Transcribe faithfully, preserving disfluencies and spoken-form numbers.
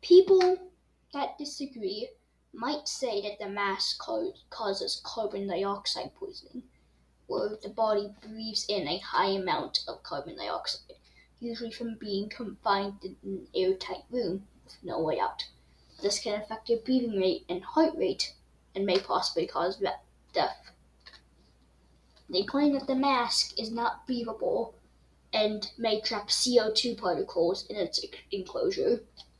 People that disagree might say that the mask causes carbon dioxide poisoning, where the body breathes in a high amount of carbon dioxide, usually from being confined in an airtight room with no way out. This can affect your breathing rate and heart rate and may possibly cause death. They claim that the mask is not breathable and may trap C O two particles in its enclosure.